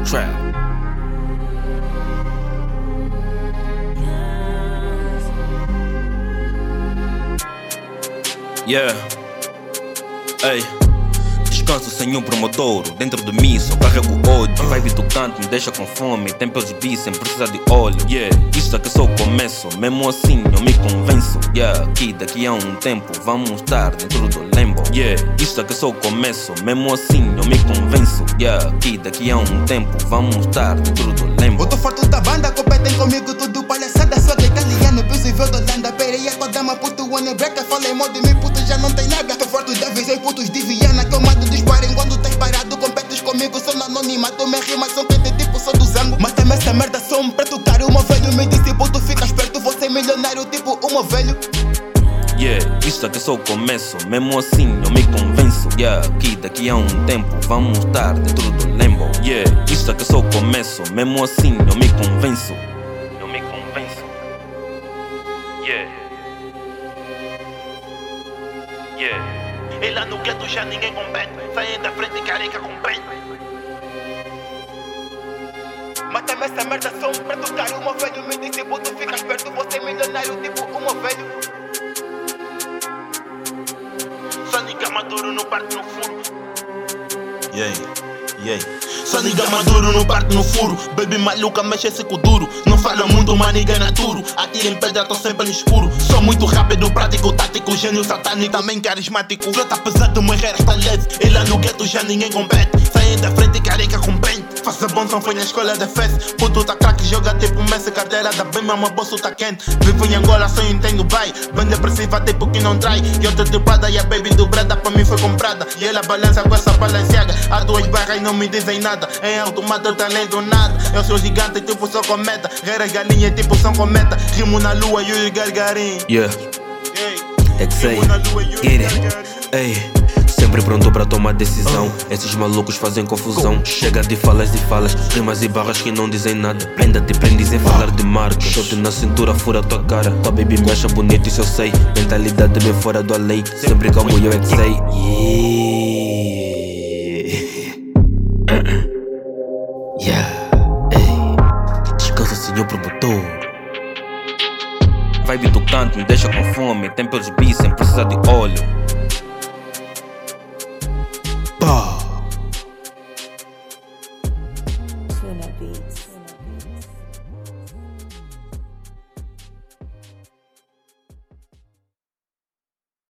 Trap. Yeah. Ei. Descanso sem um promotor. Dentro de mim só carrego ódio. Vibe do canto me deixa com fome. Tem pelos bis sem precisar de óleo. Yeah. Isto aqui é só o começo. Mesmo assim eu me convenço. Yeah. Que daqui a um tempo vamos estar dentro do limbo. Yeah. Isto aqui é só o começo. Mesmo assim eu me convenço. Yeah. Que daqui a um tempo vamos estar dentro do limbo. Eu tô farto da banda, competem comigo tudo palhaçada. Sou de italiano, possível da Holanda. Perei a dama, puto, one breaker. Falei mal de mim, puto, já não tem nada. Tô farto da vez, putos de Viana. Que eu mato disparem quando tens parado. Competes comigo, sou no anonimato. Minha rima são quente, tipo, sou do zango. Mas também essa merda, sou um preto caro. O meu velho me disse, puto, ficas perto. Vou ser milionário, tipo, o meu velho. Yeah, isto aqui é só o começo. Mesmo assim eu me convenço. Yeah, que daqui a um tempo vamos estar dentro do limbo. Yeah, isto aqui é só o começo. Mesmo assim eu me convenço. Eu me convenço. Yeah. Yeah. E lá no gueto já ninguém compete. Saem da frente e careca com peito. Mas também essa merda, sou um preto caro. O meu velho me disse, puto, ficas perto. Vou ser milionário, tipo, o meu velho. Sónica maduro no parte no furo. Yeah, yeah. Só nigga maduro no parte no furo. Baby maluca mexe esse cu duro. Não fala muito, mas nigga é naturo. Atira em pedra, tô sempre no escuro. Sou muito rápido, prático, tático. Gênio satânico, também carismático. Flota pesado, meu hair está leve. E lá no gueto já ninguém compete. Saem da frente e careca com pente. Faça bom som, foi na escola de festa. Puto tá craque, joga tipo Messi. Carteira da bem, mas meu bolso tá quente. Vivo em Angola, só entendo bem. Bem depressiva, tipo que não trai. E outra tripada e a baby dobrada pra mim foi comprada. E ela balança com essa balanceada. Há duas barras e não me dizem nada. Em alto mato, talento nada. Eu sou gigante, tipo sou cometa. Guerra galinha, tipo são cometa. Rimo na lua e o gargarim. Yeah. É que sei, get it. Ei, sempre pronto para tomar decisão. Esses malucos fazem confusão. Chega de falas e falas, rimas e barras que não dizem nada. Ainda te prendes em falar de marca. Shot na cintura, fura tua cara. Tua baby me acha bonito, isso eu sei. Mentalidade bem fora da lei. Sempre calmo, eu é que sei. Yeah, ei, descansa, senhor promotor. Vibe do canto me deixa com fome. Tem pelos bis sem precisar de óleo.